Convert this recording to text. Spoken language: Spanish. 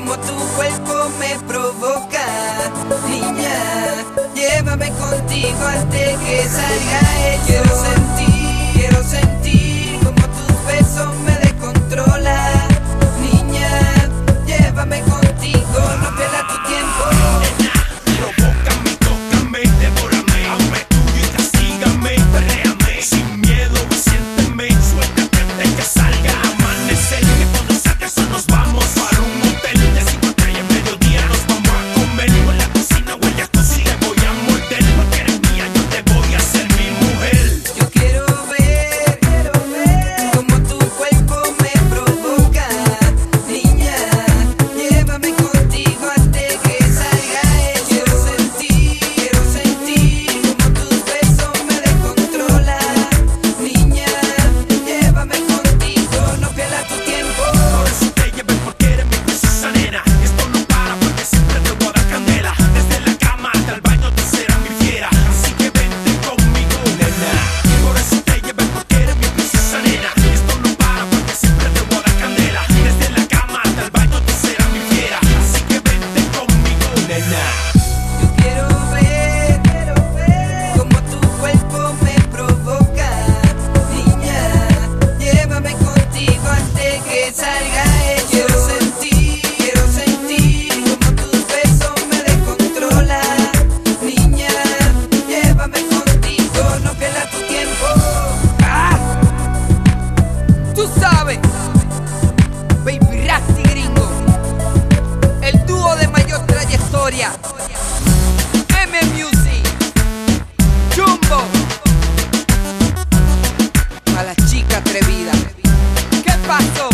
como tu cuerpo me provoca. Niña, llévame contigo antes que salga el sol. Quiero sentir como tus besos me descontrolan. Niña, llévame contigo, no pierdas tu tiempo. Provócame, tócame, devórame, hazme tuyo y castígame, perréame, sin miedo, siénteme, suéltate antes que salga amanecer. Que cuando salga eso nos vamos para un hotel de 5 estrellas, mediodía nos vamos a comer. O en la cocina huele a cocina, te voy a morder, porque eres mía, yo te voy a hacer mi mujer. Yo quiero ver como tu cuerpo me provoca. Niña, llévame contigo antes que salga el sol. Quiero sentir como tus besos me descontrolan. Niña, llévame contigo, no pierdas tu tiempo. Por eso te llevé porque eres mi princesa nena. Esto no para porque siempre te voy a dar candela. Desde la cama hasta el baño tú serás mi fiera. Así que vente conmigo, nena. Por eso te llevé porque eres mi princesa nena. Esto no para porque siempre te voy a dar candela. Desde la cama hasta el baño tú serás mi fiera. Así que vente conmigo, nena. Yo quiero ver como tu cuerpo me provoca. Niña, llévame contigo antes que salga el sol. Quiero sentir como tus besos me descontrolan. Niña, llévame contigo, no pierdas tu tiempo. Tú sabes, Baby Rasty Gringo, el dúo de mayor trayectoria. M Music, Jumbo, a la chica atrevida. ¿Qué pasó?